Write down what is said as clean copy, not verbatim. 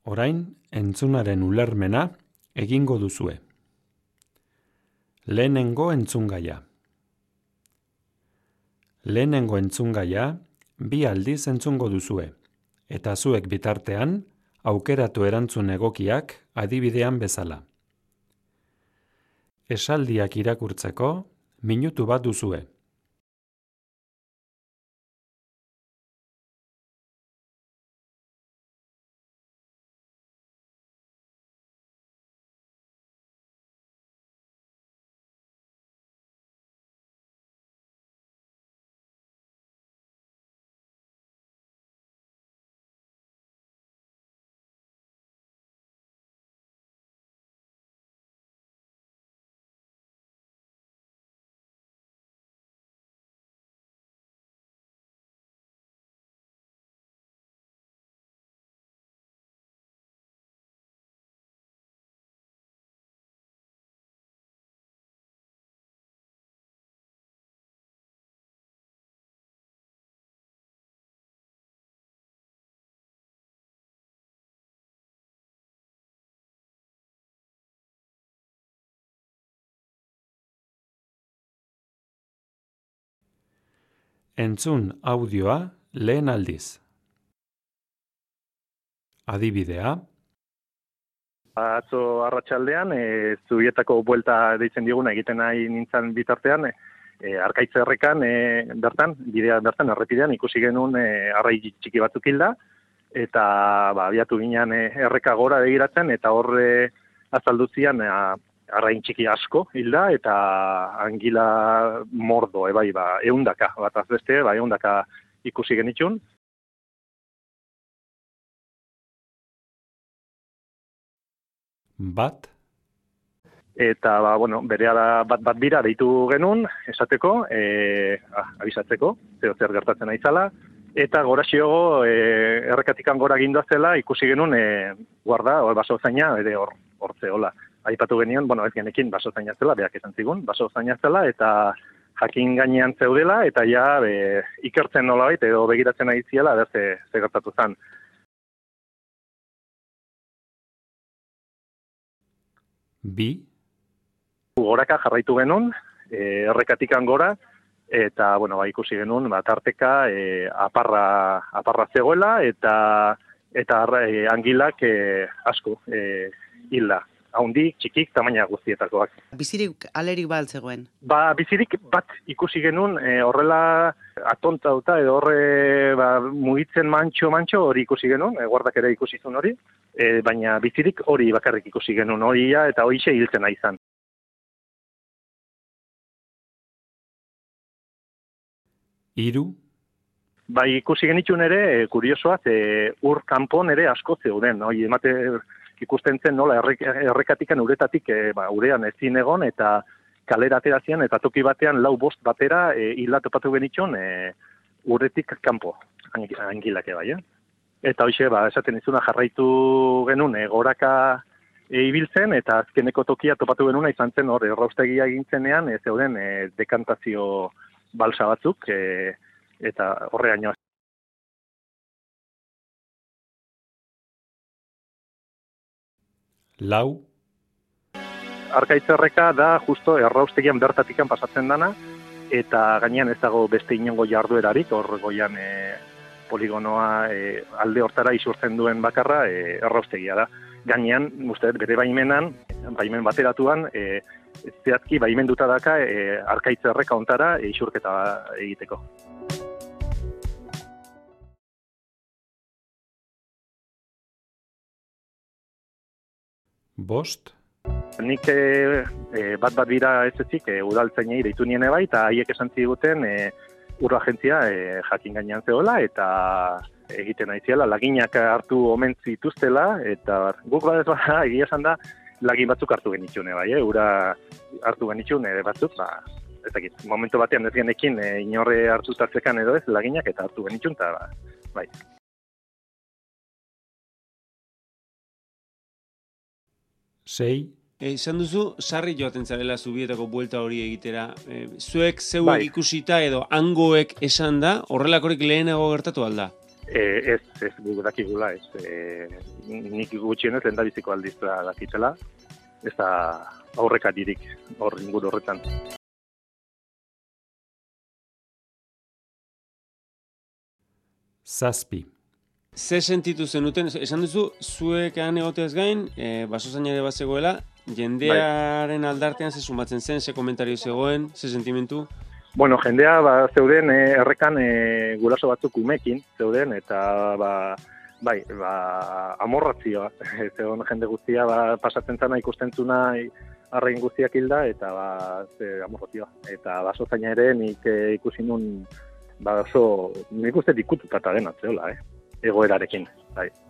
Orain, entzunaren ulermena egingo duzue. Lehenengo entzungaia. Lehenengo entzungaia 2 aldiz entzungo duzue, eta zuek bitartean aukeratu erantzun egokiak adibidean bezala. Esaldiak irakurtzeko minutu bat duzue. Entzun audioa lehen aldiz. Adibidea. Atzo arratsaldean, Zubietako buelta deitzen diguna egiten nahi nintzen bitartean, Arkaitz errekan, bidea bertan, errepidean, ikusi genuen arrai txiki batzuk hilda, eta abiatu ginen erreka gora begiratzen, eta horre azalduzian arrain txiki asko hilda, eta angila mordo, bai, 100 bat azbeste, 100 ikusi genitxun. Bat. Eta, berehala bat bira deitu genuen, esateko, abisatzeko, zer gertatzen aizala, eta goraxiogo errekatikan gora gindoa zela, ikusi genuen guarda, baso zaina, hor zehola. Aipatu genion, ez genekin baso zaina zela, beak esan zigun, baso zaina zela, eta jakin gainean zeudela, eta ja ikertzen nolabait, edo begiratzen ari ziela, ze gertatu zen. Bi. Goraka jarraitu genuen, errekatikan gora, eta, ikusi genuen, tarteka aparra zegoela, eta angilak asko hilda. Haundi, txikik, tamaina guztietakoak. Bizirik alerik bat zegoen? Bizirik bat ikusi genuen, horrela atontauta, edo horre mugitzen mantxo hori ikusi genuen, guardak ere ikusi zuen hori, baina bizirik hori bakarrik ikusi genuen horia, eta horixe hiltzen nahi izan. Hiru. Ikusi genitxun ere, kuriosoaz, ur kanpon ere asko zeuden, emate ikusten zen nola errekatikan uretatik urean ezin egon, eta kalera aterazian, eta toki batean 4-5 batera hila topatu genitxun uretik kanpo, angilak bai. Eta hoxe, esaten izuna jarraitu genuen goraka ibiltzen, eta azkeneko tokia topatu genuna izan zen hor erraustegia egintzenean, zeuden dekantazio balsa batzuk, eta horreaino. Lau. Arkaitz erreka da justo erraustegian bertatikan pasatzen dana, eta gainean ez dago beste inongo jarduerarik, hor goian poligonoa alde hortara isurtzen duen bakarra erraustegia da. Gainean, bere baimen bateratuan, zehazki baimenduta daka Arkaitz erreka ontara isurketa egiteko. Bost. Nik bat bira ez ezik udaltzainei deitu nien bai, eta haiek esan ziguten urra agentzia jakin gainean zegoela, eta egiten aiziela, laginak hartu omen zituztela, eta guk badez egia esan da, lagin batzuk hartu genitxune bai, ura hartu genitxune batzuk, ez dakit, momentu batean ez genekin inorre hartutatzekan edo ez, laginak eta hartu genitxun, eta bai. Sei. Esan duzu, sarri joaten zarela Zubietako buelta hori egitera. Zuek zeuek ikusita edo hangoek esan da, horrelakorik lehenago gertatu alda? Ez gu dakigula, ez. Nik gutxienez lehendabiziko aldiz dakitela, ez da aurrekaririk hor inguru horretan. Zazpi. Ze sentitu zenuten, esan duzu, zuek han egoteaz gain, basozaina ere bat zegoela, jendearen aldartean ze sumatzen zen, ze komentario zegoen, ze sentimentu? Bueno, jendea zeuden errekan guraso batzuk umekin zeuden, eta amorratzioa. Zegoen jende guztia pasatzen zana ikusten zuna arrain guztiak hilda, eta amorratzioa. Eta basozaina ere nik ikusi nun nik uste dikututata dena, zeola, egoerarekin. Bai.